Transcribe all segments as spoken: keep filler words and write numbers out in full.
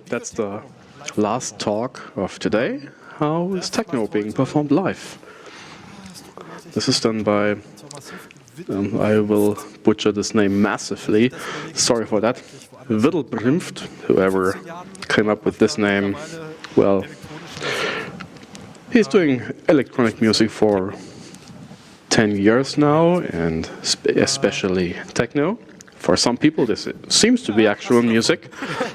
that's the last talk of today. How is techno being performed live? This is done by, um, I will butcher this name massively, sorry for that, Widdelbrimft, whoever came up with this name. Well, he's doing electronic music for ten years now, and especially techno. For some people, this seems to be actual music.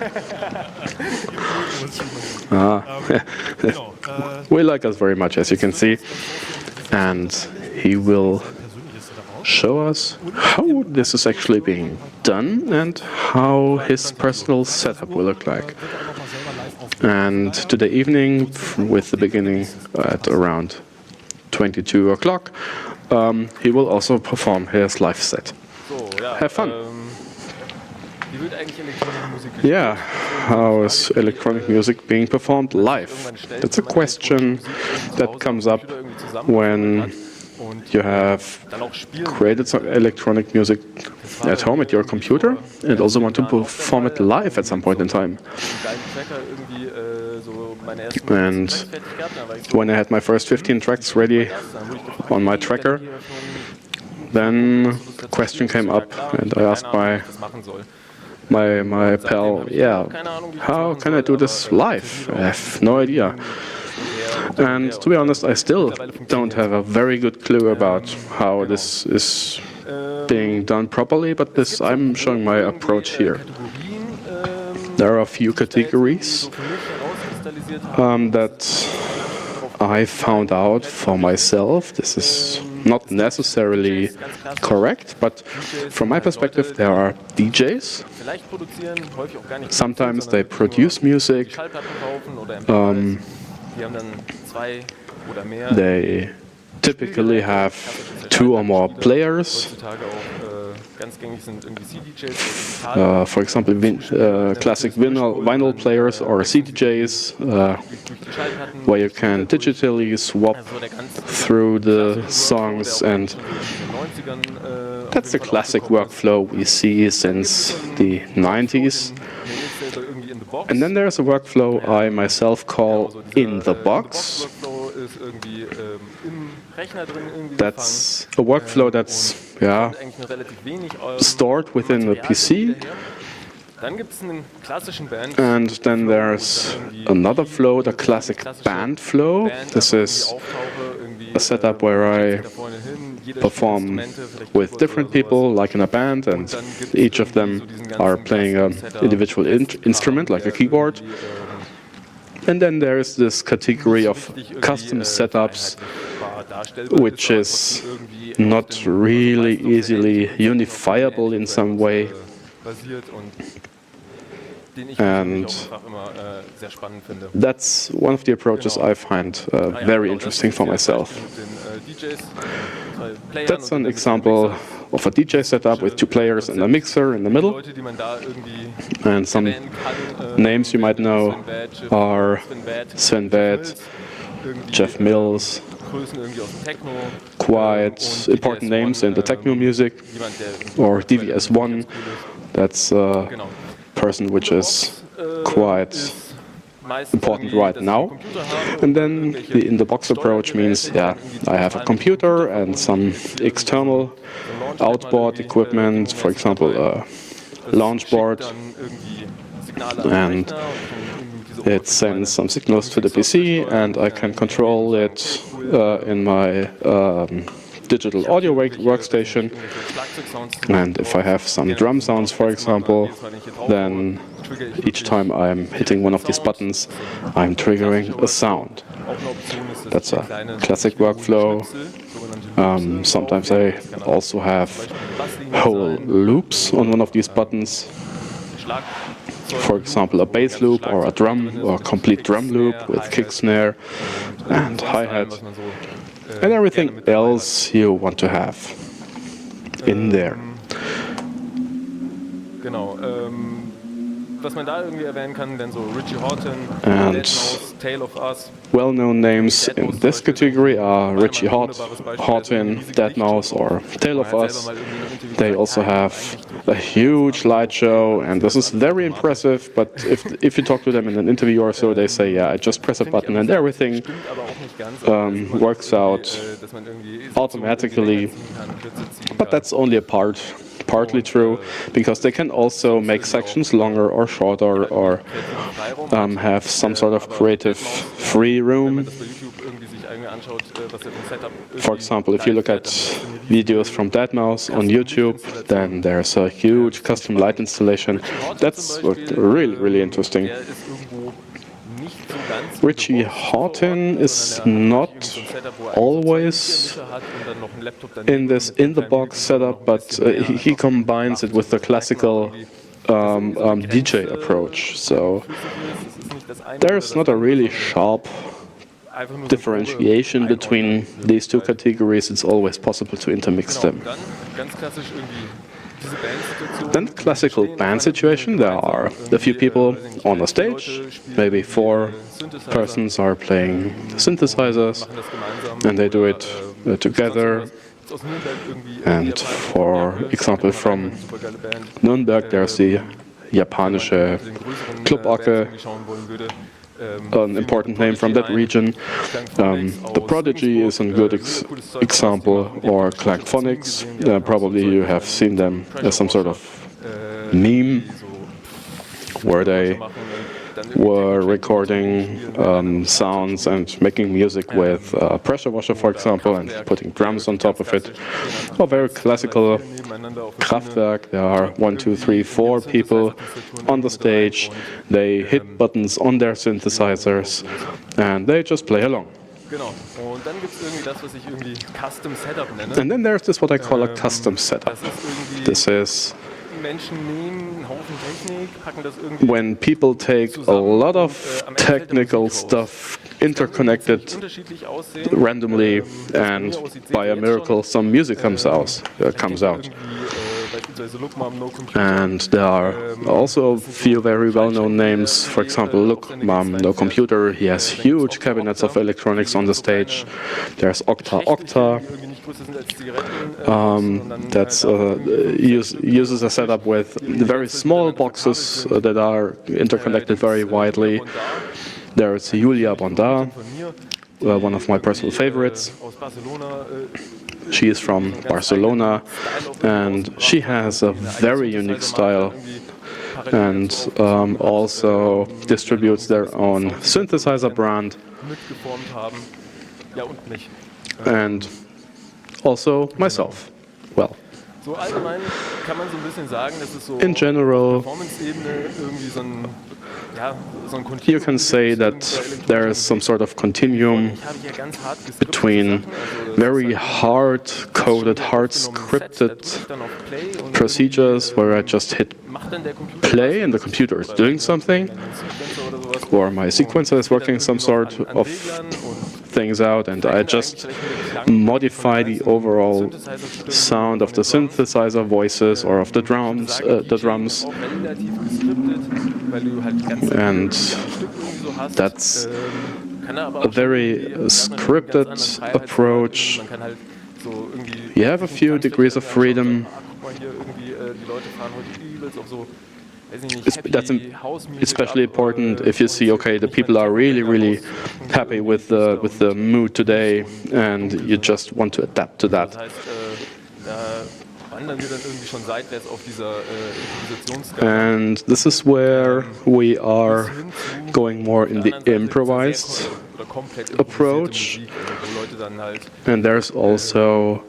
uh, we like us very much, as you can see. And he will show us how this is actually being done and how his personal setup will look like. And today evening, with the beginning at around twenty-two o'clock, um, he will also perform his live set. Have fun! Yeah, how is electronic music being performed live? That's a question that comes up when you have created some electronic music at home at your computer and also want to perform it live at some point in time. And when I had my first fifteen tracks ready on my tracker, then the question came up and I asked my My, my pal, yeah, how can I do this live? I have no idea. And to be honest, I still don't have a very good clue about how this is being done properly, but this I'm showing my approach here. There are a few categories um, that I found out for myself. This is not necessarily correct, but from my perspective there are D Js. Sometimes they produce music, um, they typically have two or more players. Uh, for example, vin uh, classic vinyl, vinyl players or C D Js, uh, where you can digitally swap through the songs, and that's the classic workflow we see since the nineties. And then there's a workflow I myself call in the box. That's a workflow that's yeah, stored within the P C. And then there's another flow, the classic band flow. This is a setup where I perform with different people, like in a band, and each of them are playing an individual in instrument, like a keyboard. And then there is this category of custom setups, which is not really easily unifiable in some way. And that's one of the approaches I find uh, very interesting for myself. That's an example of a D J setup with two players and a mixer in the middle. And some names you might know are Sven Väth, Jeff Mills, quite important names in the techno music, or D V S one, that's a person which is quite important right now. And then the in-the-box approach means, yeah, I have a computer and some external outboard equipment, for example a launch board, and it sends some signals to the P C and I can control it uh, in my um, digital audio workstation. And if I have some drum sounds, for example, then each time I'm hitting one of these buttons, I'm triggering a sound. That's a classic workflow. Um, sometimes I also have whole loops on one of these buttons. For example, a bass loop or a drum or a complete drum loop with kick, snare and hi-hat and everything else you want to have in there. And well-known names in this category are Richie Hort, Horton, deadmau five, or Tale of Us. They also have a huge light show, and this is very impressive, but if, if you talk to them in an interview or so, they say, yeah, I just press a button and everything um, works out automatically. But that's only a part. Partly true, because they can also make sections longer or shorter, or um, have some sort of creative free room. For example, if you look at videos from deadmau five on YouTube, then there's a huge custom light installation. That's really, really interesting. Richie Horton is not always in this in-the-box setup, but uh, he, he combines it with the classical um, um, D J approach. So there's not a really sharp differentiation between these two categories. It's always possible to intermix them. Then classical band situation, there are a few people on the stage, maybe four persons are playing synthesizers, and they do it uh, together. And for example, from Nürnberg, there's the japanische Club Orke, an important name from that region. Um, the Prodigy is a good ex example, or Klangphonics. Uh, probably you have seen them as some sort of meme, where they were recording um, sounds and making music with a pressure washer, for example, and putting drums on top of it. Or very classical Kraftwerk. There are one, two, three, four people on the stage. They hit buttons on their synthesizers and they just play along. And then there's this what I call a custom setup. This is when people take a lot of technical stuff, interconnected randomly, and by a miracle some music comes out. Uh, comes out. And there are also a few very well-known names. For example, Lookmam, No Computer. He has huge cabinets of electronics on the stage. There's Okta Okta. Um, that's uh, use, uses a setup with very small boxes uh, that are interconnected very widely. There's Julia Bondar, uh, one of my personal favorites. She is from Barcelona, and she has a very unique style, and um, also distributes their own synthesizer brand, and also myself. Well, in general, you can say that there is some sort of continuum between very hard-coded, hard-scripted procedures where I just hit play and the computer is doing something, or my sequencer is working some sort of things out, and I just modify the overall sound of the synthesizer voices or of the drums, uh, the drums, and that's a very scripted approach. You have a few degrees of freedom. That's especially important if you see, okay, the people are really, really happy with the with the mood today, and you just want to adapt to that. And this is where we are going more in the improvised approach. And there's also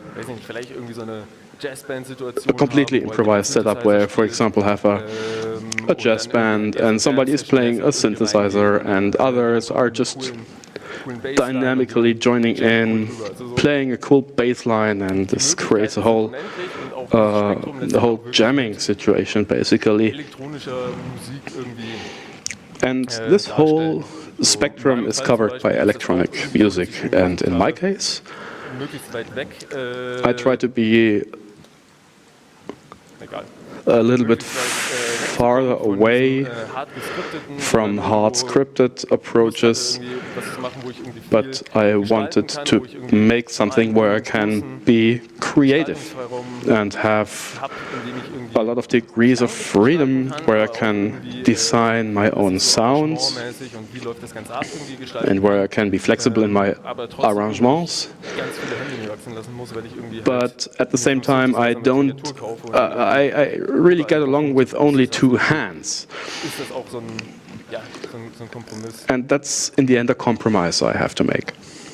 a completely improvised setup where, for example, have a, a jazz band and somebody is playing a synthesizer and others are just dynamically joining in, playing a cool bass line, and this creates a whole uh, the whole jamming situation, basically. And this whole spectrum is covered by electronic music, and in my case, I try to be a little bit farther away from hard scripted approaches, but I wanted to make something where I can be creative and have a lot of degrees of freedom, where I can design my own sounds and where I can be flexible in my arrangements. But at the same time, I don't, uh, I, I really get along with only two hands. And that's in the end a compromise I have to make.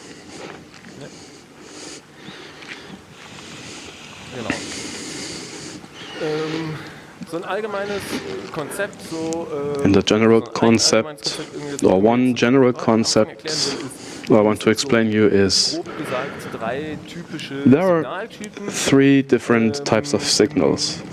In the general concept, or one general concept I want to explain you is there are three different types of signals.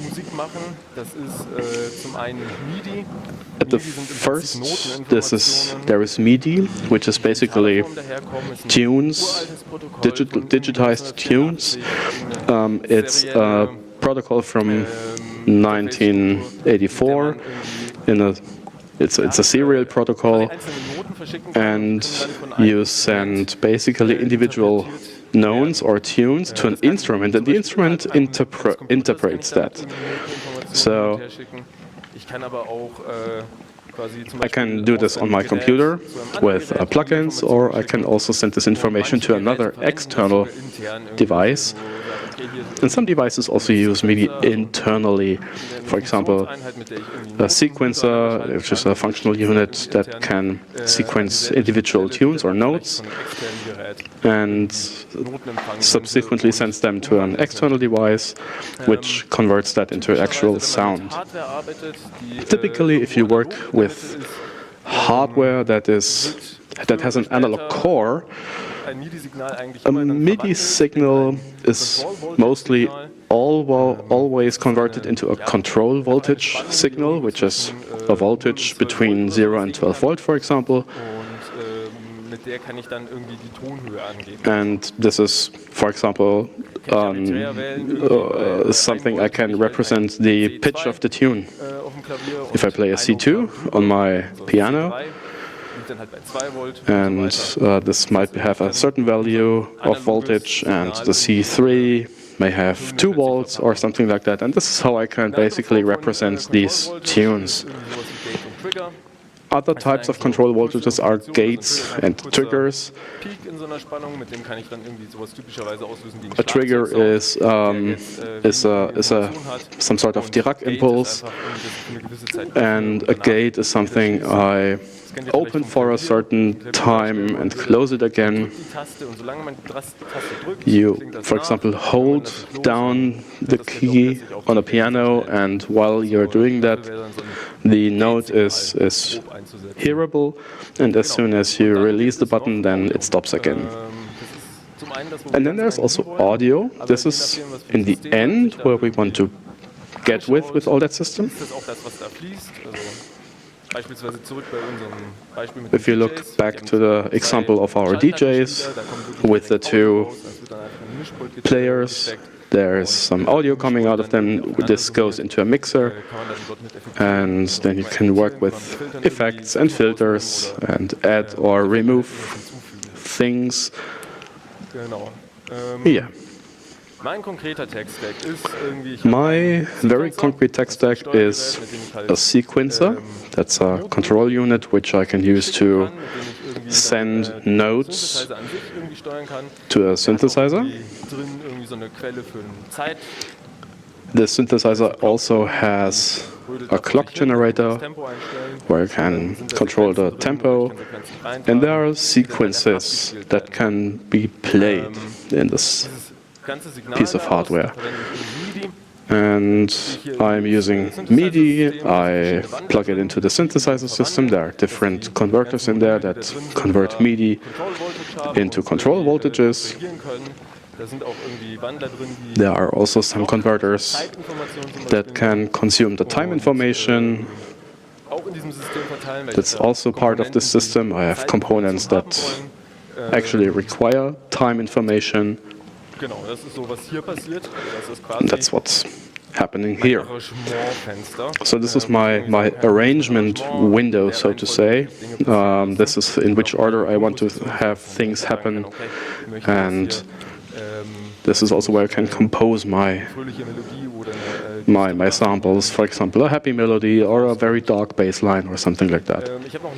At the first, this is there is MIDI, which is basically tunes, digital, digitized tunes. Um, it's a protocol from nineteen eighty-four. In a, it's it's a serial protocol, and you send basically individual notes or tunes to an instrument, and the instrument interpre interprets that. So I can do this on my computer with uh, plugins, or I can also send this information to another external device. And some devices also use MIDI internally. For example, a sequencer, which is a functional unit that can sequence individual tunes or notes and subsequently sends them to an external device, which converts that into actual sound. Typically, if you work with hardware that is that has an analog core, a MIDI signal is mostly always converted into a control voltage signal, which is a voltage between zero and twelve volt, for example. And this is, for example, um, uh, something I can represent the pitch of the tune. If I play a C two on my piano, and uh, this might have a certain value of voltage, and the C three may have two volts or something like that, and this is how I can basically represent these tunes. Other types of control voltages are gates and triggers. A trigger is um, is a is a some sort of Dirac impulse, and a gate is something I open for a certain time and close it again. You, for example, hold down the key on a piano, and while you're doing that, the note is, is hearable, and as soon as you release the button, then it stops again. And then there's also audio. This is in the end where we want to get with with all that system. If you look back to the example of our D Js with the two players, there's some audio coming out of them. This goes into a mixer, and then you can work with effects and filters and add or remove things. Yeah. My very concrete tech stack is a sequencer. That's a control unit which I can use to send notes to a synthesizer. The synthesizer also has a clock generator where I can control the tempo, and there are sequences that can be played in this piece of hardware. And I'm using MIDI. I plug it into the synthesizer system. There are different converters in there that convert MIDI into control voltages. There are also some converters that can consume the time information. That's also part of the system. I have components that actually require time information. And that's what's happening here. So this is my, my arrangement window, so to say. Um, this is in which order I want to have things happen, and this is also where I can compose my, my, my samples, for example, a happy melody or a very dark bass line or something like that.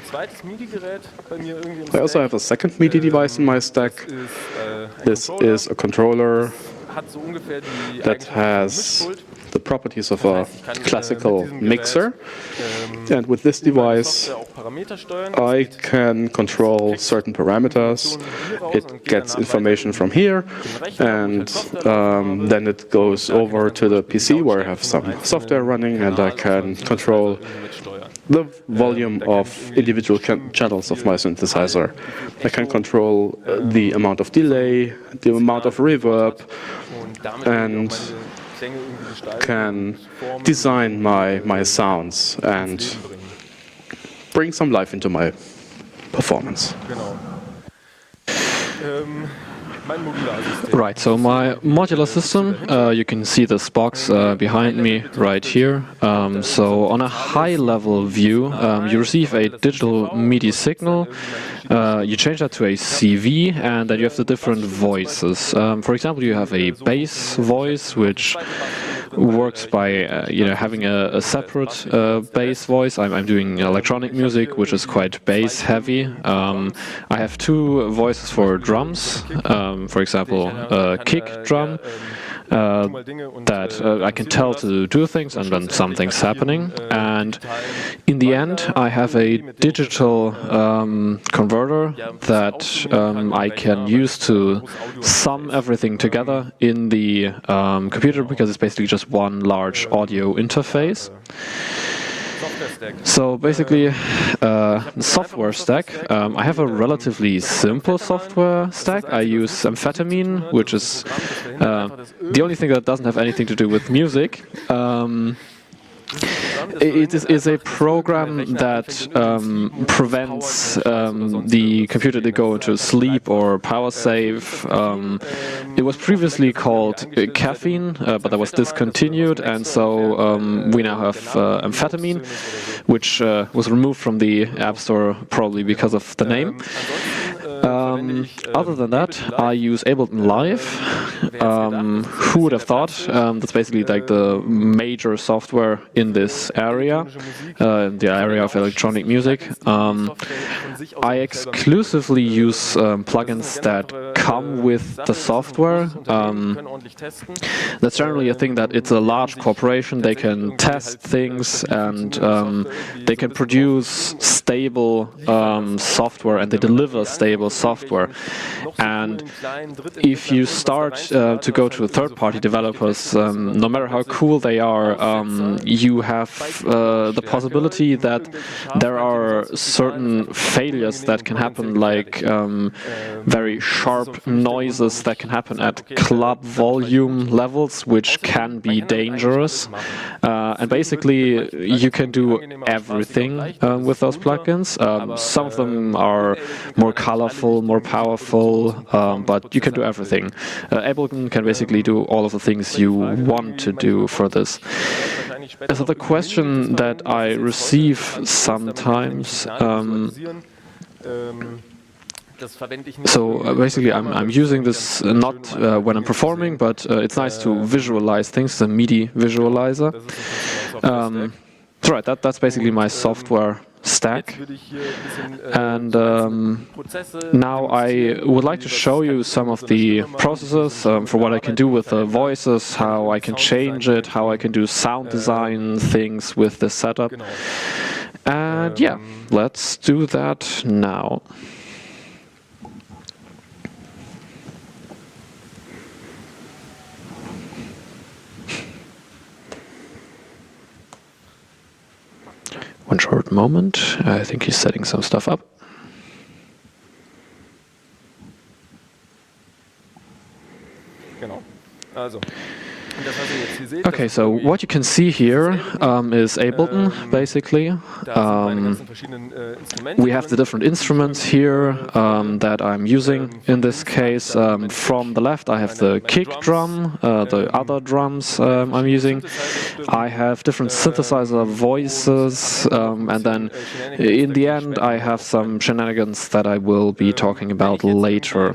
I also have a second MIDI device in my stack. This is a controller that has the properties of a classical mixer, and with this device I can control certain parameters. It gets information from here, and um, then it goes over to the P C where I have some software running, and I can control the volume of individual channels of my synthesizer. I can control uh, the amount of delay, the amount of reverb, and can design my, my sounds and bring some life into my performance. Right, so my modular system, uh, you can see this box uh, behind me right here. Um, so on a high-level view, um, you receive a digital MIDI signal, uh, you change that to a C V, and then you have the different voices. Um, for example, you have a bass voice, which works by uh, you know having a, a separate uh, bass voice. I'm, I'm doing electronic music, which is quite bass heavy. Um, I have two voices for drums. Um, for example, a kick drum uh, that uh, I can tell to do things, and then something's happening. And in the end, I have a digital um, converter that um, I can use to sum everything together in the um, computer, because it's basically just one large audio interface. So basically, uh, software stack, um, I have a relatively simple software stack. I use Amphetamine, which is uh, the only thing that doesn't have anything to do with music. Um, It is, is a program that um, prevents um, the computer to go into sleep or power save. Um, it was previously called uh, Caffeine, uh, but that was discontinued, and so um, we now have uh, Amphetamine, which uh, was removed from the App Store probably because of the name. Um, other than that, I use Ableton Live. Um, who would have thought? Um, that's basically like the major software in this area, uh, in the area of electronic music. Um, I exclusively use um, plugins that come with the software. Um, that's generally a thing that it's a large corporation. They can test things, and um, they can produce stable um, software, and they deliver stable software. And if you start uh, to go to third-party developers, um, no matter how cool they are, um, you have uh, the possibility that there are certain failures that can happen, like um, very sharp noises that can happen at club volume levels, which can be dangerous. Uh, and basically, you can do everything uh, with those plugins. Um, some of them are more colorful, more powerful, um, but you can do everything. Uh, Ableton can basically do all of the things you want to do for this. So the question that I receive sometimes, um, so uh, basically I'm, I'm using this uh, not uh, when I'm performing, but uh, it's nice to visualize things, the MIDI visualizer. Um, so right, that, that's basically my software stack. And um, now I would like to show you some of the processes um, for what I can do with the voices, how I can change it, how I can do sound design things with this setup. And yeah, let's do that now. One short moment. I think he's setting some stuff up. Genau. Also, Okay, so what you can see here um, is Ableton, basically. Um, we have the different instruments here um, that I'm using. In this case, um, from the left I have the kick drum, uh, the other drums um, I'm using. I have different synthesizer voices, um, and then in the end I have some shenanigans that I will be talking about later.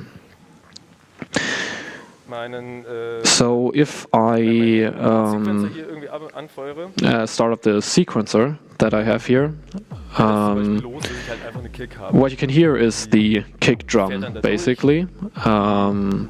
So if I um, uh, start up the sequencer that I have here, um, what you can hear is the kick drum, basically. Um,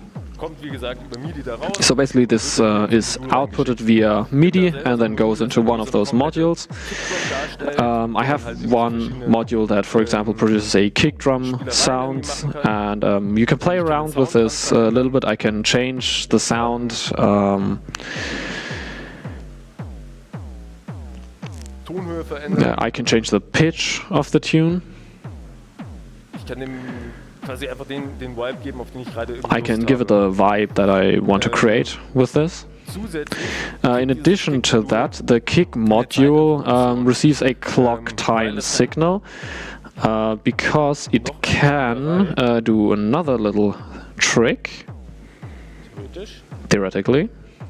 So basically this uh, is outputted via MIDI and then goes into one of those modules. Um, I have one module that, for example, produces a kick drum sound, and um, you can play around with this a little bit. I can change the sound. Um, yeah, I can change the pitch of the tune. I can give it the vibe that I want to create with this. Uh, in addition to that, the kick module um, receives a clock time signal uh, because it can uh, do another little trick, theoretically.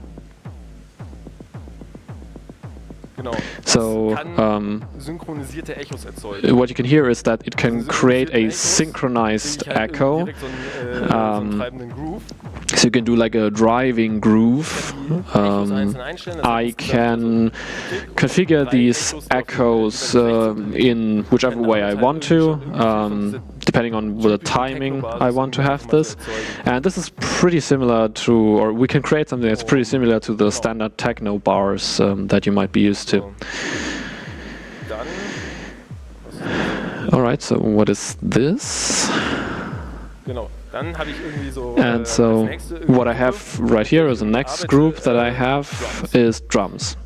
So um, what you can hear is that it can create a synchronized echo. Um, so you can do like a driving groove. Um, I can configure these echoes uh, in whichever way I want to, um, depending on the timing I want to have this. And this is pretty similar to, or we can create something that's pretty similar to the standard techno bars um, that you might be used to. Alright, so what is this? And so what I have right here is the next group that I have is drums.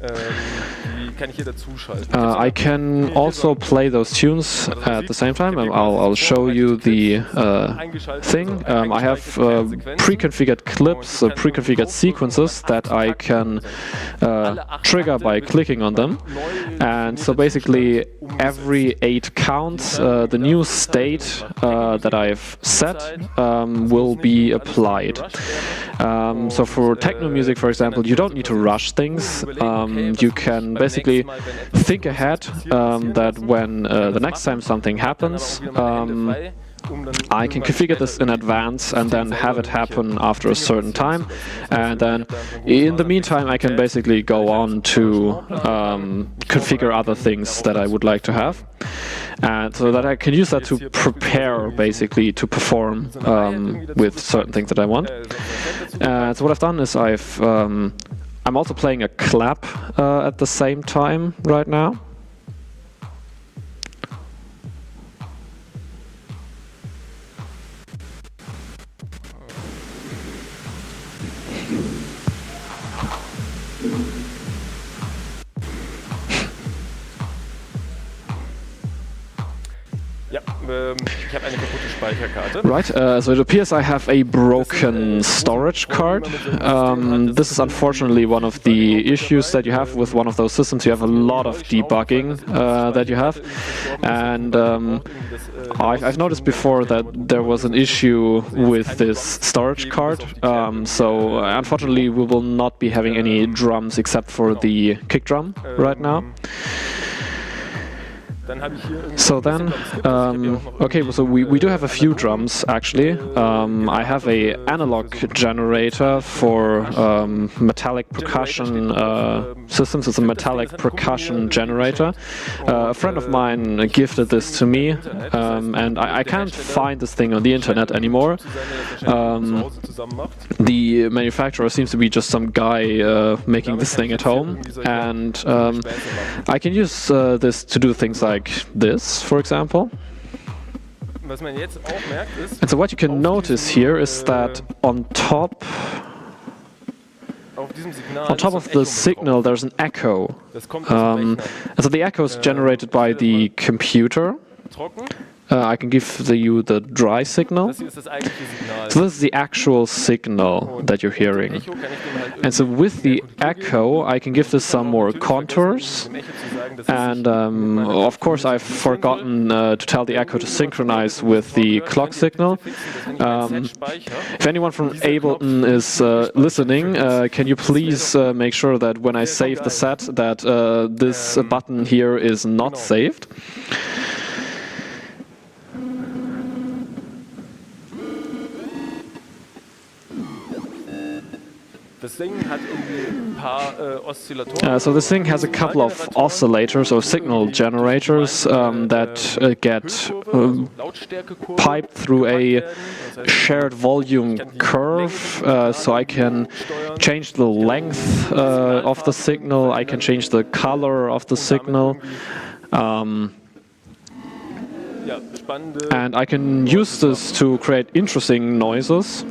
Uh, I can also play those tunes at the same time. I'll, I'll show you the uh, thing. Um, I have uh, pre-configured clips, uh, pre-configured sequences that I can uh, trigger by clicking on them. And so basically every eight counts, uh, the new state uh, that I've set um, will be applied. Um, so for techno music, for example, you don't need to rush things. Um, you can basically think ahead um, that when uh, the next time something happens, um, I can configure this in advance and then have it happen after a certain time, and then in the meantime I can basically go on to um, configure other things that I would like to have, and so that I can use that to prepare basically to perform um, with certain things that I want. Uh, so what I've done is I've um, I'm also playing a clap uh, at the same time right now. Right, uh, so it appears I have a broken storage card. Um, this is unfortunately one of the issues that you have with one of those systems. You have a lot of debugging uh, that you have, and um, I've, I've noticed before that there was an issue with this storage card. Um, so uh, unfortunately we will not be having any drums except for the kick drum right now. So then, um, okay, so we, we do have a few drums actually. Um, I have a analog generator for um, metallic percussion uh, systems. It's a metallic percussion generator. Uh, a friend of mine gifted this to me, um, and I, I can't find this thing on the internet anymore. Um, the manufacturer seems to be just some guy uh, making this thing at home, and um, I can use uh, this to do things like this, for example. And so what you can notice here is that on top on top of the signal there's an echo. Um, and so the echo is generated by the computer. uh, I can give the, you the dry signal. Das hier ist das eigentliche Signal. So this is the actual signal that you're hearing. Echo kann ich dem halt And so with the echo, I can give this some more natürlich contours. vergessen, dem Echo zu sagen, dass es And um, of course, I've forgotten uh, to tell the echo to synchronize with the clock signal. Um, if anyone from Ableton is uh, listening, uh, can you please uh, make sure that when I save the set, that uh, this uh, button here is not saved? Das Ding hat irgendwie ein paar äh, Oszillatoren. Uh, so this thing has a couple of oscillators or signal generators um, that uh, get um, Lautstärkekurve piped through a shared volume curve, uh, so I can change the length uh, of the signal, I can change the color of the signal, um, ja, spannende and I can use this to create interesting noises.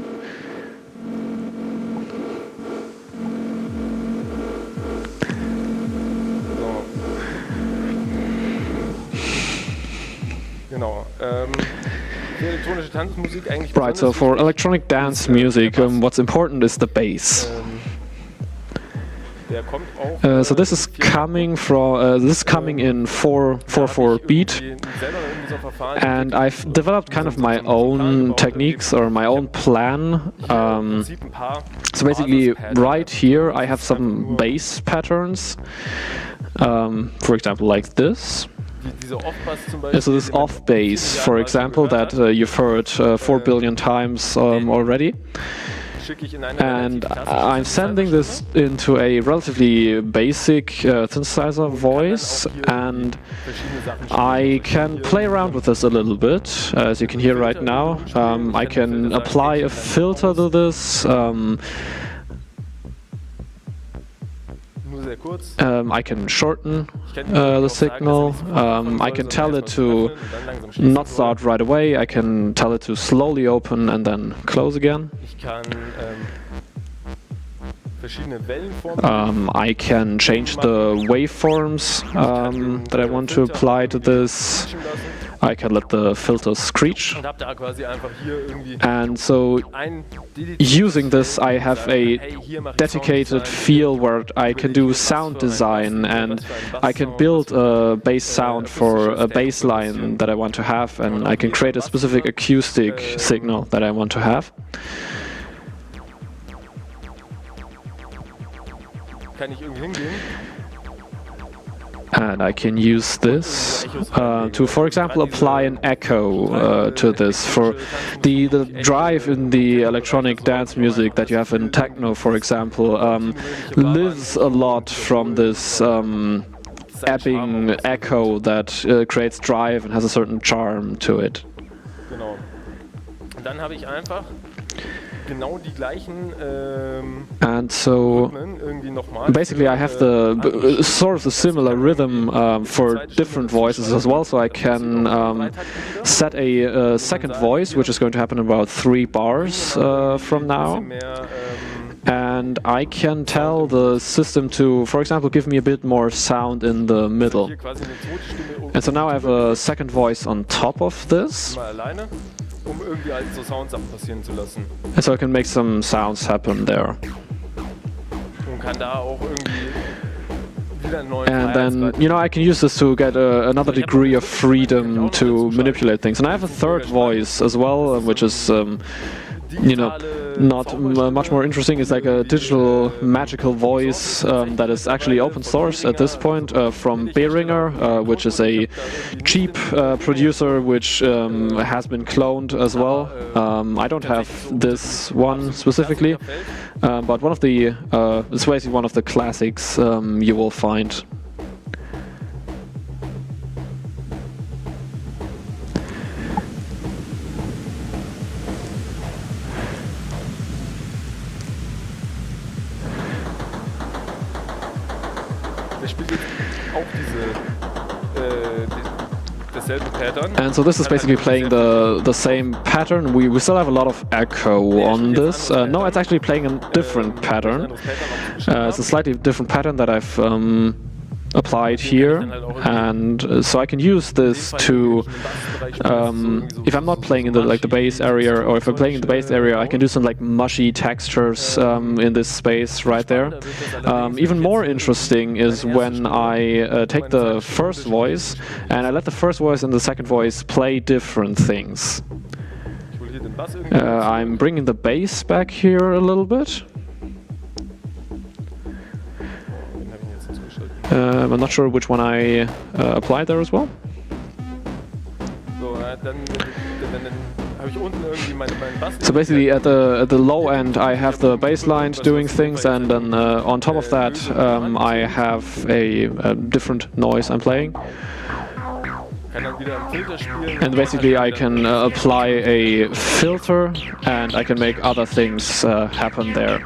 Genau. Ähm, für elektronische Tanzmusik eigentlich Right, so besonders for wichtig, electronic dance music, um, what's important is the bass. ähm, der kommt auch, Uh, so äh, this is viel- coming from uh, this is coming in four four four beat, irgendwie selber irgendwie so ein Verfahren and entwickelt, I've developed kind of my own techniques or my own plan. hier im Um, Prinzip ein paar so basically, Basis-Pattern. right here I have some bass patterns. Um, for example, like this. Die, diese Off-Bass zum And so this die man off bass, viele for Jahre example, schon gehört that uh, you've heard uh, four billion times um, already. hat, schicke ich in eine And relativ klassische I'm sending this into a relativ basic uh, synthesizer voice, and verschiedene Sachen I can play around with this a little bit, as you can hear right now. Um, I can apply a filter to this. Um, nur sehr kurz. um, I can shorten Ich kann uh, auch the sagen, signal. dass er nicht sofort Um, I anfangen can soll, tell sondern it to erstmal zu öffnen und dann langsam schließen not soll. start right away. I can tell it to slowly open and then close again. Ich kann ähm, verschiedene Wellenformen Um, I can change the waveforms um, that I want to apply to this. switchen lassen I can let the filter screech. und habe da quasi einfach hier irgendwie And so ein dediziertes using this, I have sagen, a hey, hier mache ich dedicated Sounddesign, field where I can do sound design, and I can build a bass sound for a bass line that I want to have, and I can create a specific acoustic signal that I want to have. kann ich irgendwie hingehen. And I can use this uh, to, for example, apply an echo uh, to this. For the, the drive in the electronic dance music that you have in techno, for example, um, lives a lot from this um, ebbing echo that uh, creates drive and has a certain charm to it. Genau. Und dann habe ich einfach genau die gleichen ähm, And so Rhythmen irgendwie nochmal. basically I have the b- sort of the similar rhythm um, for different voices as well, so I can um, set a uh, second voice, which is going to happen in about three bars uh, from now, Mehr, ähm, and I can tell the system to, for example, give me a bit more sound in the middle. hier quasi eine Tonstimme oben And so now I have a second voice on top of this, mal alleine, um irgendwie halt so Soundsachen passieren zu lassen. and so I can make some sounds happen there. Und kann da auch irgendwie wieder einen neuen And then, Freiheitsgrad- you know, I can use this to get a, another degree of freedom to manipulate things. And I have a third voice as well, uh, which is, um, you know, not m- much more interesting. It's like a digital magical voice um, that is actually open source at this point uh, from Behringer, uh, which is a cheap uh, producer which um, has been cloned as well. Um, I don't have this one specifically, uh, but one of the, uh, it's basically one of the classics um, you will find. Der spielt jetzt auch diese äh, die, dasselbe Pattern. And so this is basically playing the the same pattern. We, we still have a lot of echo on this. Uh, no, it's actually playing a different pattern. Uh, it's a slightly different pattern that I've um, applied here, and uh, so I can use this to, um, if I'm not playing in the like the bass area, or if I'm playing in the bass area, I can do some like mushy textures um, in this space right there. Um, even more interesting is when I uh, take the first voice and I let the first voice and the second voice play different things. Uh, I'm bringing the bass back here a little bit. Uh, I'm not sure which one I uh, applied there as well. So basically at the at the low end I have the bass line doing things, and then uh, on top of that um, I have a, a different noise I'm playing. And basically I can uh, apply a filter and I can make other things uh, happen there.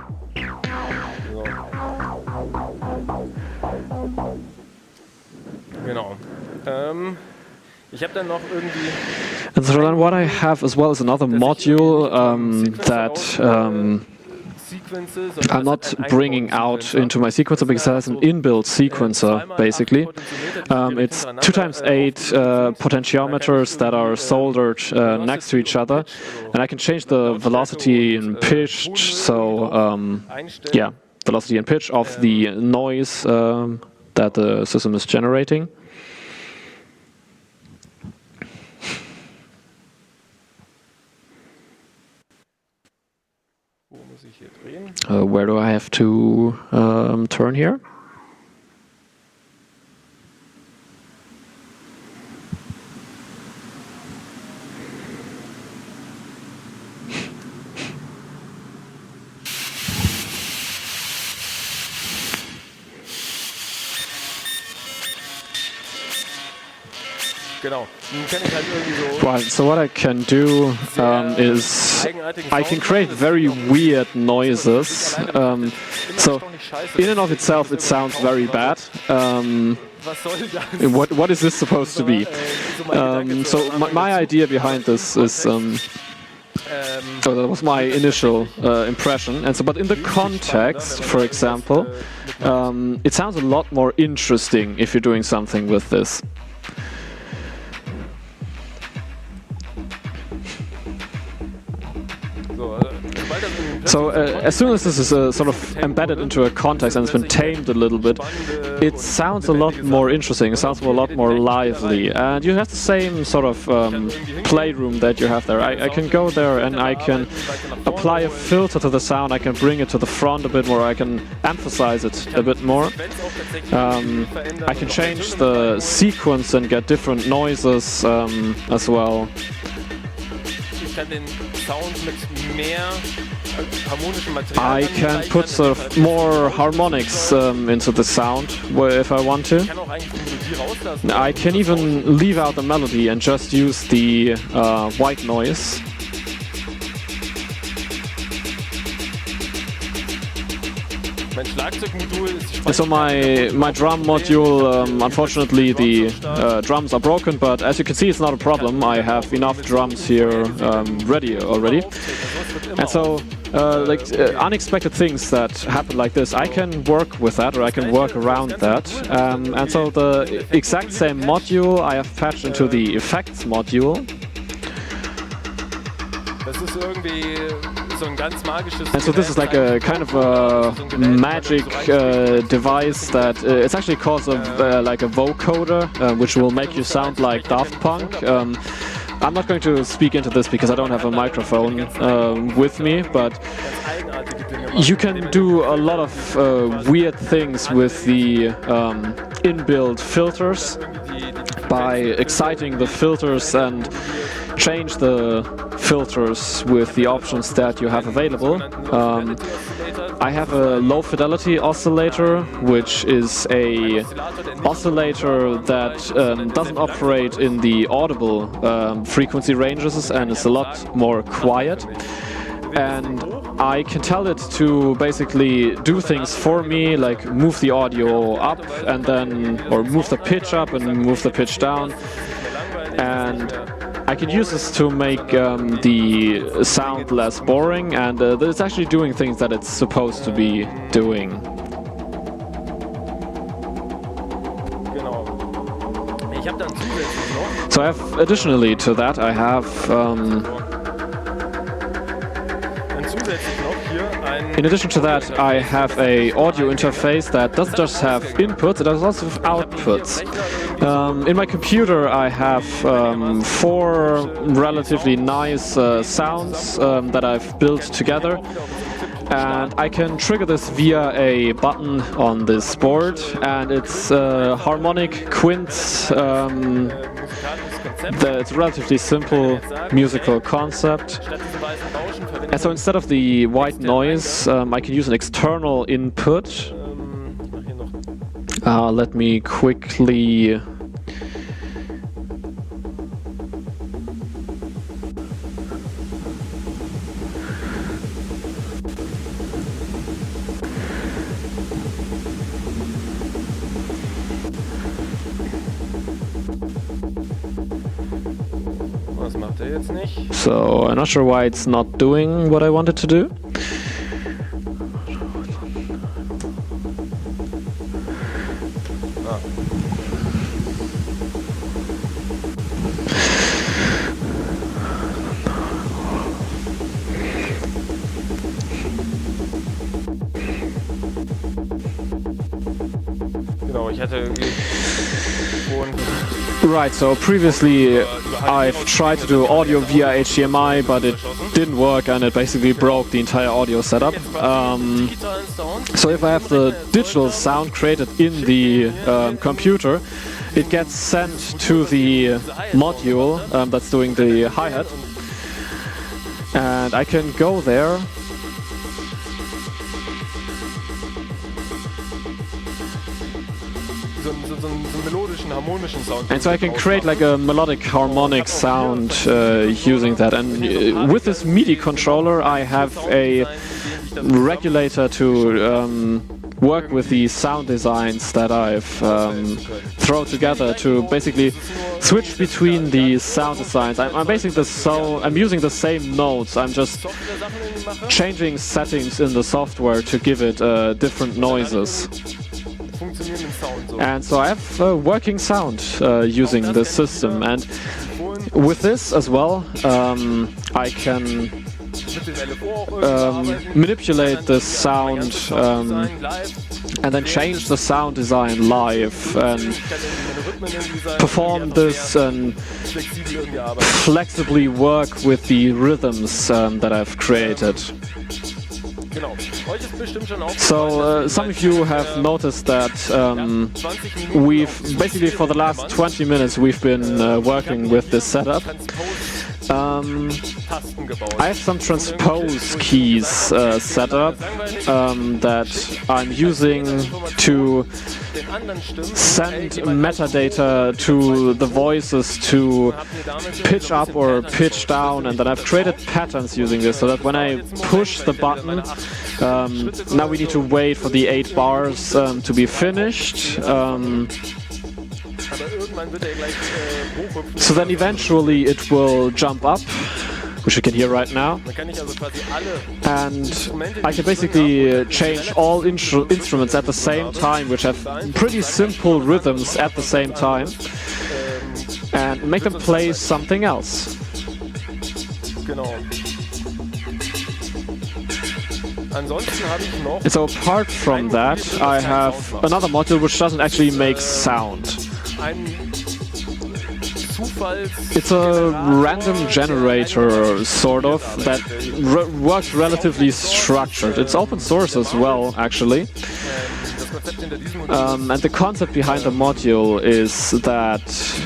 Genau. Ähm, ich habe dann noch irgendwie. And so then what I have as well is another module um, that um, I'm not bringing out into my sequencer because it has an inbuilt sequencer, basically. Um, it's two times eight uh, potentiometers that are soldered uh, next to each other, and I can change the velocity and pitch, so um, yeah, velocity and pitch of the noise um, that the system is generating. Uh, where do I have to um, turn here? Genau. Kann ich halt irgendwie so. Right, so what I can do um, is I can create very weird noises. Um, so in and of itself it sounds very bad. Um, what what is this supposed to be? Um, so my, my idea behind this is. Um, So that was my initial uh, impression, and so, but in the context, for example, um, it sounds a lot more interesting if you're doing something with this. So uh, as soon as this is uh, sort of embedded into a context and it's been tamed a little bit, it sounds a lot more interesting, it sounds a lot more lively, and you have the same sort of um, playroom that you have there. I, I can go there and I can apply a filter to the sound, I can bring it to the front a bit more, I can emphasize it a bit more. Um, I can change the sequence and get different noises um, as well. I can put sort of more harmonics um, into the sound if I want to. I can even leave out the melody and just use the uh, white noise. So my my drum module, um, unfortunately the uh, drums are broken, but as you can see it's not a problem. I have enough drums here um, ready already, and so uh, like uh, unexpected things that happen like this, I can work with that, or I can work around that. Um, and so the exact same module I have patched into the effects module. And so this is like a kind of a magic uh, device that uh, it's actually called a, uh, like a vocoder, uh, which will make you sound like Daft Punk. Um, I'm not going to speak into this because I don't have a microphone um, with me, but you can do a lot of uh, weird things with the um, inbuilt filters by exciting the filters and change the filters with the options that you have available. Um, I have a low fidelity oscillator, which is a oscillator that um, doesn't operate in the audible um, frequency ranges and is a lot more quiet. And I can tell it to basically do things for me, like move the audio up and then, or move the pitch up and move the pitch down. And I can use this to make um, the sound less boring, and uh, it's actually doing things that it's supposed to be doing. zusätzlich noch, So I have, additionally to that, I have um, dann zusätzlich noch hier ein in addition to that, I have a audio interface that doesn't just have inputs, it has also outputs. Um, in my computer, I have um, four relatively nice uh, sounds um, that I've built together, and I can trigger this via a button on this board, and it's a harmonic quints. Um, the, it's a relatively simple musical concept. And so instead of the white noise, um, I can use an external input. Uh, let me quickly... Was macht er jetzt nicht? So, I'm not sure why it's not doing what I wanted to do. Ah. Genau, ich hatte vorhin Right, so previously I've tried to do audio via H D M I, but it didn't work and it basically broke the entire audio setup. Um, so if I have the digital sound created in the um, computer, it gets sent to the module um, that's doing the hi-hat, and I can go there so, so, so einen melodischen, harmonischen Sound. and so I can create like a melodic harmonic sound uh, using that. And uh, with this MIDI controller I have a regulator to um, work with the sound designs that I've um, thrown together to basically switch between the sound designs. I'm, I'm basically the so I'm using the same notes. I'm just changing settings in the software to give it uh, different noises. And so I have uh, working sound uh, using this system, and with this as well um, I can um, manipulate the sound um, and then change the sound design live and perform this and flexibly work with the rhythms um, that I've created. So uh, some of you have noticed that um, we've basically for the last twenty minutes we've been uh, working with this setup. Um, I have some transpose keys uh, set up um, that I'm using to send metadata to the voices to pitch up or pitch down, and then I've created patterns using this so that when I push the button, um, now we need to wait for the eight bars um, to be finished. Um, So then eventually it will jump up, which you can hear right now, and I can basically uh, change all instru instruments at the same time, which have pretty simple rhythms at the same time, and make them play something else. And so apart from that, I have another module which doesn't actually make sound. It's a random generator, sort of, that re works relatively structured. It's open source as well, actually. Um, and the concept behind the module is that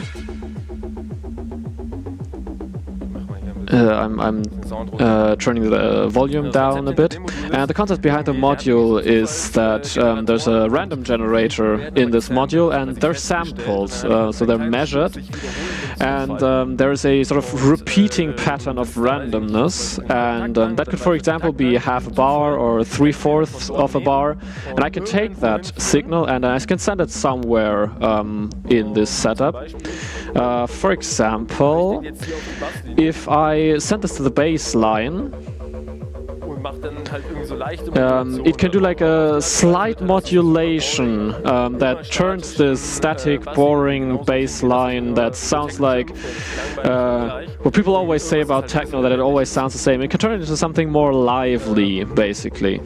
Uh, I'm, I'm uh, turning the volume down a bit. And the concept behind the module is that um, there's a random generator in this module, and they're sampled, uh, so they're measured. And um, there is a sort of repeating pattern of randomness, and um, that could, for example, be half a bar or three-fourths of a bar. And I can take that signal and I can send it somewhere um, in this setup. Uh, for example, if I send this to the bass line, macht dann halt irgendwie so leichte Um, it can do like a slight modulation um, that turns this static, boring bass line that sounds like uh, what people always say about techno, that it always sounds the same. It can turn it into something more lively, basically.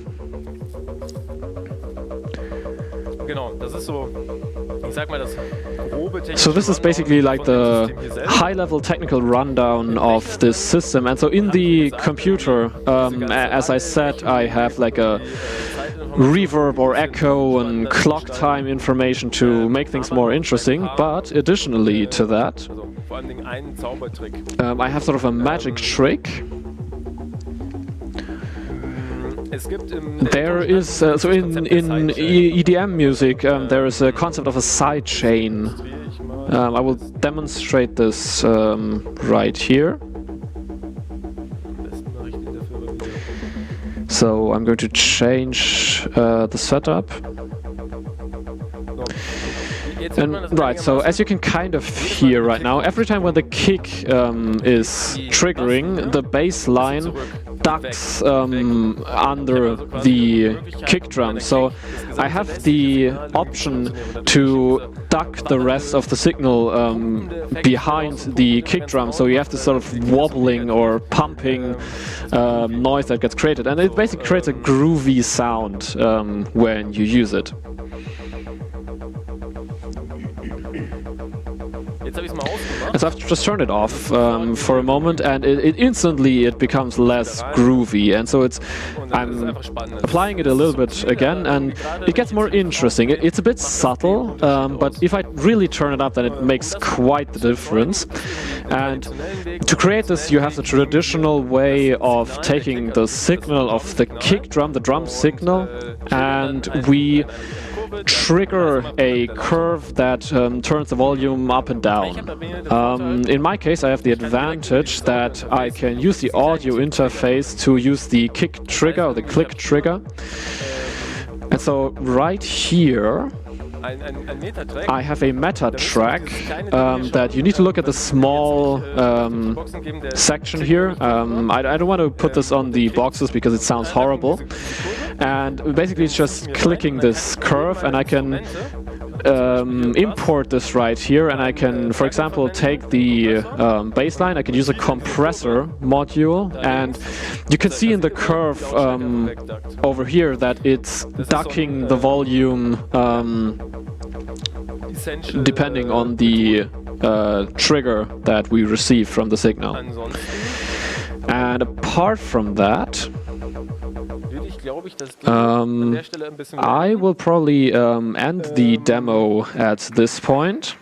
Genau, das ist so, ich sag mal, das grobe technische So this is Rundown basically like von dem the System hier selbst. high-level technical rundown of this system. And so in the computer, um, a- as I said, I have like a reverb or echo and clock time information to make things more interesting. But additionally to that, Also, vor allen Dingen einen Zaubertrick. um, I have sort of a magic trick. Es gibt im There is, uh, so in, in E- EDM music, um, there is a concept of a sidechain. Um, I will demonstrate this um, right here. So I'm going to change uh, the setup. And right, so as you can kind of hear right now, every time when the kick um, is triggering, the bass line ducks um, under the kick drum. So I have the option to duck the rest of the signal um, behind the kick drum. So you have this sort of wobbling or pumping um, noise that gets created. And it basically creates a groovy sound um, when you use it. Jetzt habe ich es mal ausgemacht. And so I've just turned it off um, for a moment, and it, it instantly it becomes less groovy. And so it's I'm applying it a little bit again, and it gets more interesting. It, it's a bit subtle, um, but if I really turn it up, then it makes quite the difference. And to create this, you have the traditional way of taking the signal of the kick drum, the drum signal, and we trigger a curve that um, turns the volume up and down. Um, in my case, I have the advantage that I can use the audio interface to use the kick trigger or the click trigger. And so right here, I have a meta track um, that you need to look at the small um, section here. Um, I, I don't want to put this on the boxes because it sounds horrible. And basically it's just clicking this curve, and I can um, import this right here, and I can, for example, take the um, bassline. I can use a compressor module, and you can see in the curve um, over here that it's ducking the volume um, depending on the uh, trigger that we receive from the signal. And apart from that, um, I will probably um, end the demo at this point.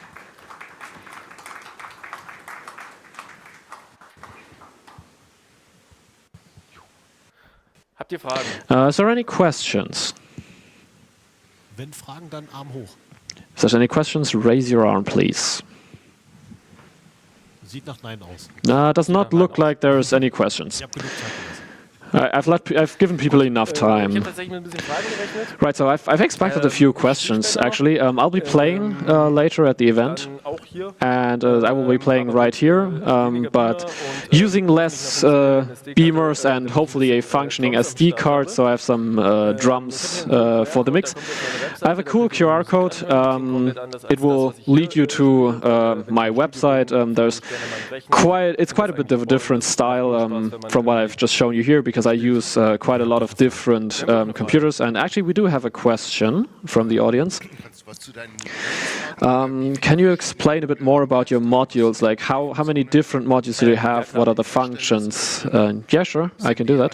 Habt ihr Fragen? Uh, is there any questions? Wenn Fragen, dann Arm hoch. If there's any questions, raise your arm, please. Sieht nach Nein aus. Uh, does not look like there's any questions. Ich habe genug Zeit gelassen. I- I've let, I've given people enough Ich habe time. tatsächlich mit ein bisschen Fragen gerechnet. Right, so I've, I've expected a few questions, actually. Um, I'll be playing uh, later at the event, Dann auch hier. and uh, I will be playing right here, um, but using less uh, beamers and hopefully a functioning S D card, so I have some uh, drums uh, for the mix. I have a cool Q R code. Um, it will lead you to uh, my website. Um, there's quite, it's quite a bit of a different style um, from what I've just shown you here, because I use uh, quite a lot of different um, computers. And actually, we do have a question from the audience. Um, can you explain a bit more about your modules? Like, how, how many different modules do you have? What are the functions? Uh, yeah, sure, I can do that.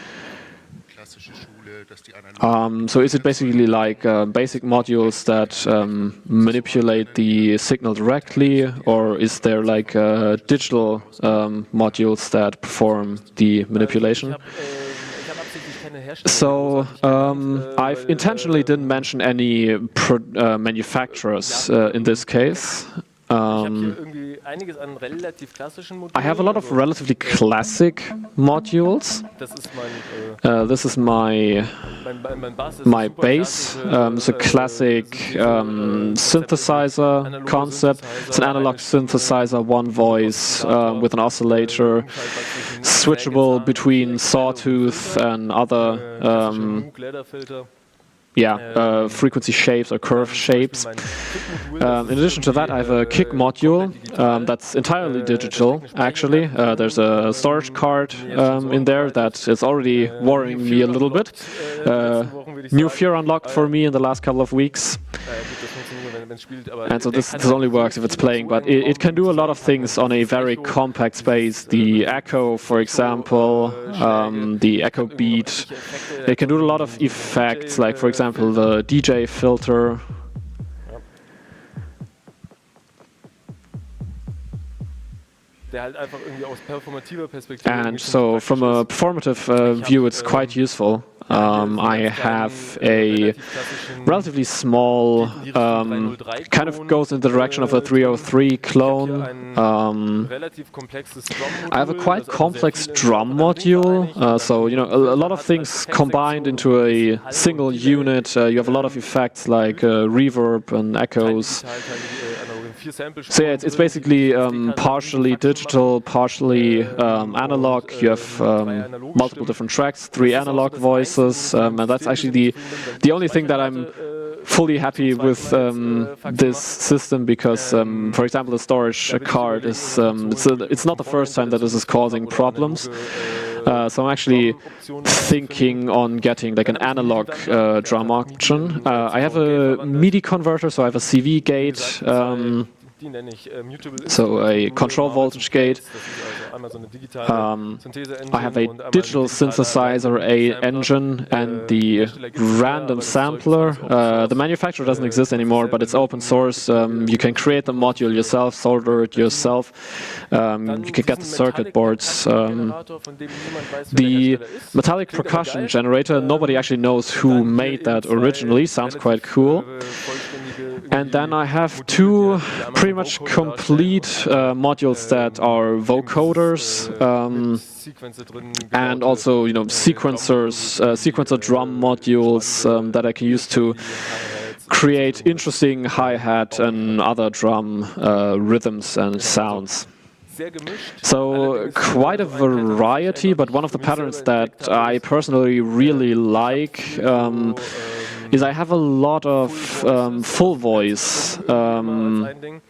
Um, so is it basically like uh, basic modules that um, manipulate the signal directly, or is there like uh, digital um, modules that perform the manipulation? So um, I've intentionally didn't mention any pro uh, manufacturers uh, in this case. Um, einiges an relativ klassischen Modulen. I have a lot of relatively classic modules. Das ist mein, äh, Uh, this is my mein, mein, mein Bass ist my super bass. klassische, Um, it's a äh, classic um, synthesizer analoge concept. It's an analog synthesizer, one voice um, with an oscillator, switchable between sawtooth and other um, Lederfilter. yeah uh, frequency shapes or curve shapes. Um, in addition to that, I have a kick module um, that's entirely digital, actually. Uh, there's a storage card um, in there that is already worrying me a little bit. Uh, new fear unlocked for me in the last couple of weeks. And so this, this only works if it's playing, but it, it can do a lot of things on a very compact space. The echo, for example, um, the echo beat. It can do a lot of effects, like for example the D J filter. And so from a performative uh, view, it's quite useful. Um, I have a relatively small, um, kind of goes in the direction of a three oh three clone. Um, I have a quite complex drum module, uh, so you know a, a lot of things combined into a single unit. Uh, you have a lot of effects like uh, reverb and echoes. So yeah, it's, it's basically um, partially digital, partially um, analog. You have um, multiple different tracks, three analog voices, um, and that's actually the the only thing that I'm fully happy with um, this system, because, um, for example, the storage card is um, it's, a, it's not the first time that this is causing problems. Uh, so I'm actually thinking on getting like an analog uh, drum option. Uh, I have a MIDI converter, so I have a C V gate, um, so a control voltage gate. Um, I have a digital synthesizer, a engine, and the random sampler. Uh, the manufacturer doesn't exist anymore, but it's open source. Um, you can create the module yourself, solder it yourself. Um, you can get the circuit boards. Um, the metallic percussion generator, nobody actually knows who made that originally. Sounds quite cool. And then I have two pretty much complete uh, modules that are vocoders, um, and also, you know, sequencers, uh, sequencer drum modules um, that I can use to create interesting hi-hat and other drum uh, rhythms and sounds. So quite a variety, but one of the patterns that I personally really like um, is I have a lot of um, full voice um,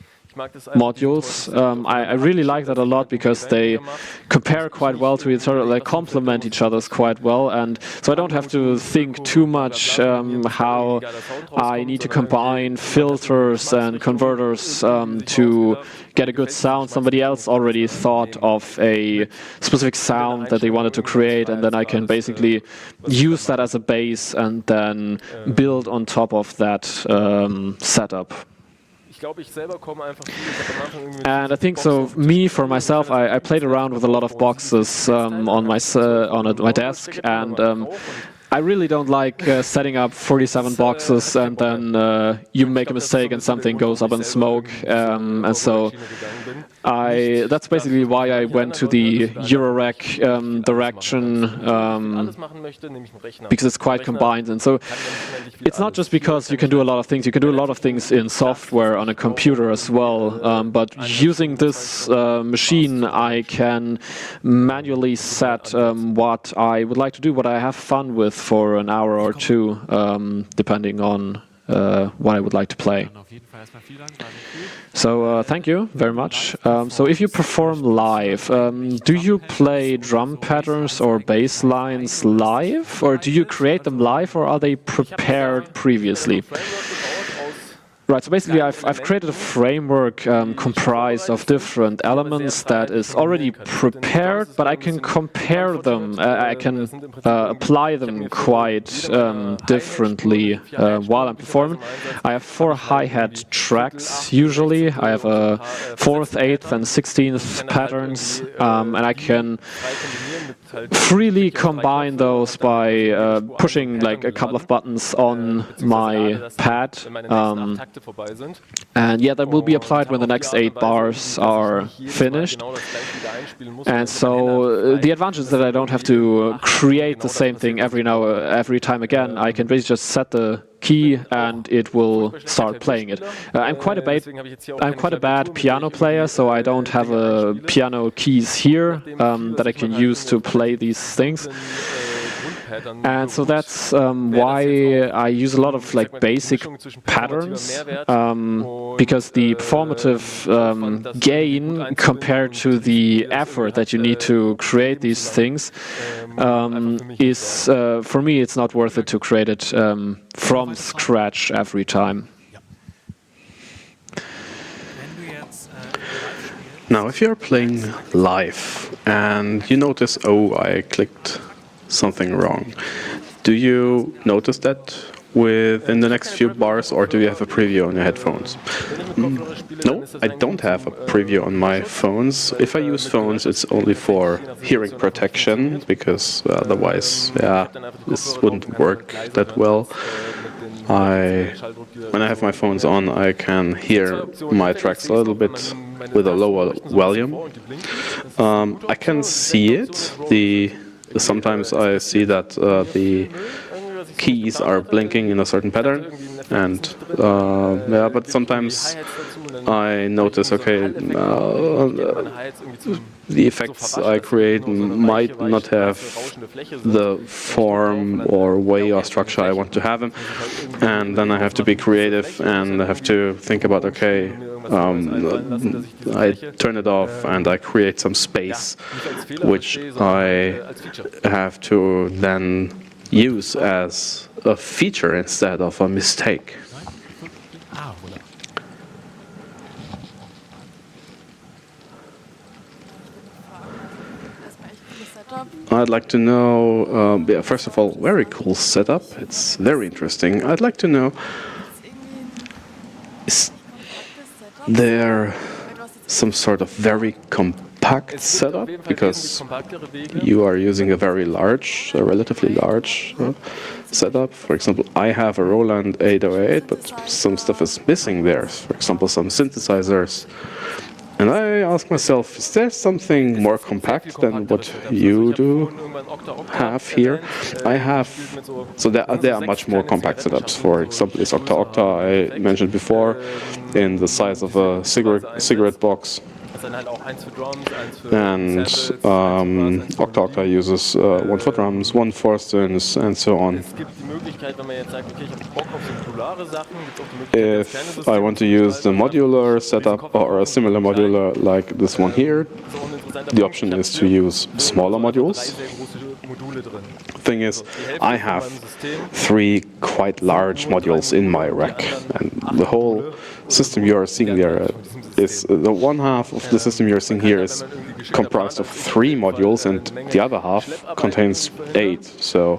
modules. Um, I, I really like that a lot because they compare quite well to each other, they complement each other quite well, and so I don't have to think too much um, how I need to combine filters and converters um, to get a good sound. Somebody else already thought of a specific sound that they wanted to create, and then I can basically use that as a base and then build on top of that um, setup. And I think so. Me, for myself, I, I played around with a lot of boxes um, on my uh, on a, my desk, and um, I really don't like uh, setting up forty-seven boxes and then uh, you make a mistake and something goes up in smoke. Um, and so I that's basically why I went to the Eurorack um, direction, um, because it's quite combined. And so it's not just because you can do a lot of things, you can do a lot of things in software on a computer as well. Um, but using this uh, machine, I can manually set um, what I would like to do, what I have fun with for an hour or two, um, depending on uh, what I would like to play. So uh, thank you very much. Um, so if you perform live, um, do you play drum patterns or bass lines live, or do you create them live, or are they prepared previously? Right, so basically I've, I've created a framework um, comprised of different elements that is already prepared, but I can compare them, uh, I can uh, apply them quite um, differently uh, while I'm performing. I have four hi-hat tracks usually. I have a fourth, eighth and sixteenth patterns, um, and I can freely combine those by uh, pushing like a couple of buttons on my pad. Um, and yeah, that will be applied when the next eight bars are finished. And so uh, the advantage is that I don't have to create the same thing every now uh, every time again. I can basically just set the key and it will start playing it. Uh, I'm quite a bad I'm quite a bad piano player, so I don't have a piano keys here um, that I can use to play these things. And so that's um, why I use a lot of like basic patterns, um, because the performative um, gain compared to the effort that you need to create these things um, is, uh, for me, it's not worth it to create it um, from scratch every time. Now, if you're playing live and you notice, oh, I clicked something wrong, do you notice that within the next few bars, or do you have a preview on your headphones? Mm, no, I don't have a preview on my phones. If I use phones, it's only for hearing protection, because otherwise, yeah, this wouldn't work that well. I, when I have my phones on, I can hear my tracks a little bit with a lower volume. Um, I can see it. The Sometimes I see that uh, the keys are blinking in a certain pattern, and uh, yeah, but sometimes I notice, okay, uh, the effects I create might not have the form or way or structure I want to have them, and then I have to be creative and I have to think about, okay, Um, I turn it off and I create some space, which I have to then use as a feature instead of a mistake. I'd like to know, um, yeah, first of all, very cool setup. It's very interesting. I'd like to know, is there some sort of very compact setup, because you are using a very large, a relatively large uh, setup. For example, I have a Roland eight oh eight, but some stuff is missing there. For example, some synthesizers. And I ask myself, is there something more compact than what you do have here? I have, so there are, there are much more compact setups. For example, this Octa Octa I mentioned before, in the size of a cigarette, cigarette box. And um, Octa Octa uses uh, one for drums, one for synths, and so on. If I want to use the modular setup or a similar modular like this one here, the option is to use smaller modules. Thing is, I have three quite large modules in my rack, and the whole system you are seeing there is uh, the one half of the system you're seeing here is comprised of three modules, and the other half contains eight. So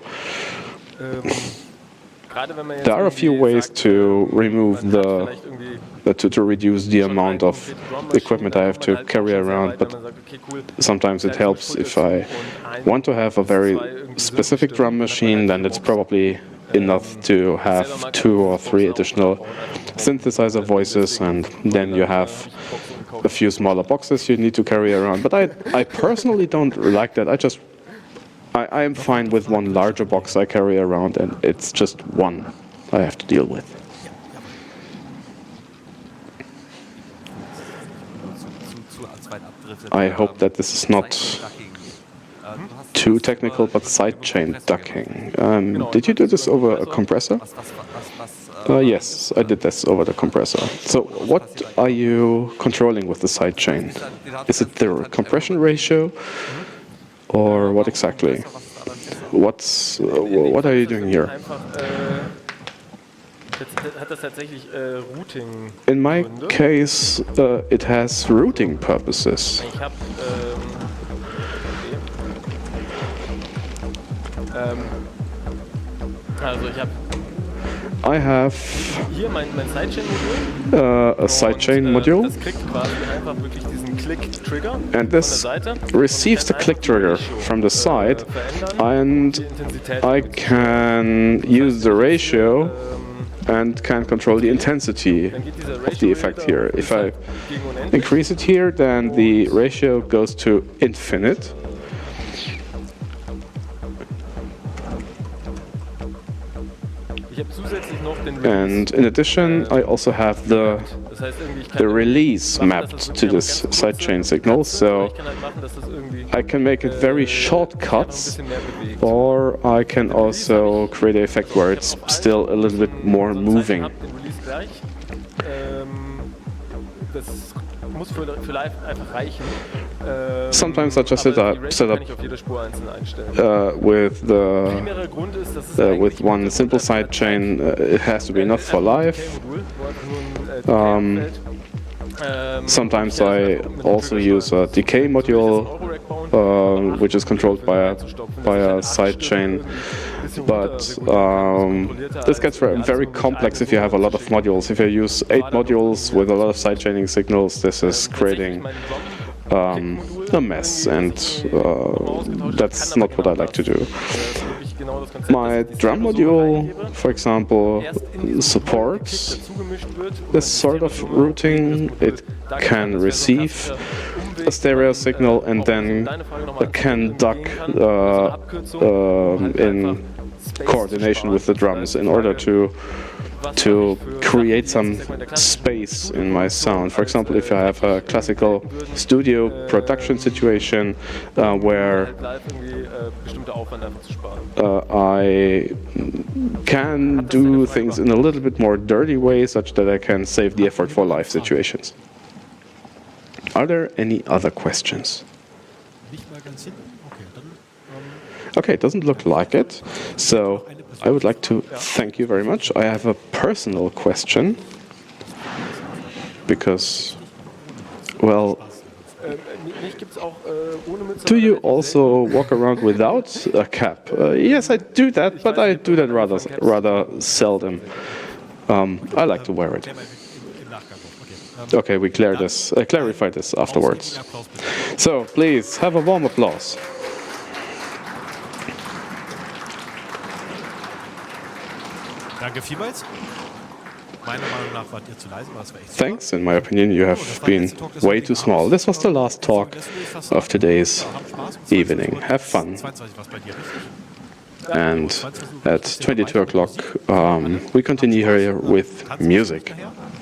there are a few ways to remove the uh, to, to reduce the amount of equipment I have to carry around, but sometimes it helps if I want to have a very specific drum machine, then it's probably enough to have two or three additional synthesizer voices, and then you have a few smaller boxes you need to carry around. But I, I personally don't like that. I just, I, I am fine with one larger box I carry around, and it's just one I have to deal with. I hope that this is not too technical, but sidechain ducking. Um, did you do this over a compressor? Uh, yes, I did this over the compressor. So what are you controlling with the sidechain? Is it the compression ratio, or what exactly? What's uh, what are you doing here? In my case, uh, it has routing purposes. I have Hier mein, mein Sidechain-Modul. uh, a sidechain Und, äh, module, Das kriegt quasi einfach wirklich diesen Click-Trigger and von der this Seite. receives the Kann click einfach trigger die Ratio, from the äh, side, verändern, and die Intensität I mit. can use the ratio Ähm, and can control the intensity Dann geht dieser of the effect Ratio here. wieder If I gegen unendlich. increase it here, then the ratio goes to infinite. Ich habe zusätzlich noch den And in addition, I also have the Das heißt irgendwie, ich kann the irgendwie release machen, dass mapped das to wirklich this aber ganz sidechain kurz signal, ist, oder so ich kann halt machen, dass das irgendwie, I can make it very äh, shortcuts, sich einfach ein bisschen mehr bewegt. or I can also create an effect where it's still a little bit more moving. Den Release gleich. Ähm, das muss für, für live einfach reichen. Ähm, Sometimes I just set aber up, die Ratio set kann up ich auf jeder Spur einzeln einstellen. uh, with the Primärer Grund ist, dass es uh, eigentlich with mit one dem simple Unterteil sidechain. Uh, it has to be not for live. Decay-Modul, wo einfach nur ein, Um, äh, Decay abfällt. Ähm, Sometimes ich kann I das mit dem also Trigger use a steuern. decay So wie das module, im Eurorack bauen, uh, which is controlled by a reinzustopfen, by dass ich a halt acht Stück sidechain. irgendwie ein bisschen But runterregulieren kann, um, kontrollierter this als gets irgendwie very, alles very nur mit complex eigenen if you have a lot of Suchen modules. If you use eight modules with a lot of sidechaining signals, this is creating um, a mess, and uh, that's not what I like to do. My drum module, for example, supports this sort of routing. It can receive a stereo signal and then it can duck uh, uh, in coordination with the drums in order to to create some space in my sound. For example, if I have a classical studio production situation uh, where uh, I can do things in a little bit more dirty way, such that I can save the effort for live situations. Are there any other questions? Nicht mal ganz hinten. Okay, dann ähm, Okay, it doesn't look like it. So I would like to thank you very much. I have a personal question because, well, do you also walk around without a cap? Uh, yes, I do that, but I do that rather rather seldom. Um, I like to wear it. im, im Nachgang noch. Okay. Ähm, Okay, we clear this, uh, clarify this afterwards. Applaus bitte. So please have a warm applause. Danke vielmals. Meiner Meinung nach wart ihr zu leise, aber das war echt super. Thanks. In my opinion, you have been way too small. This was the last talk of today's evening. Have fun. zweiundzwanzig war es bei dir richtig? And at twenty-two o'clock, um, we continue here with music. Nachher?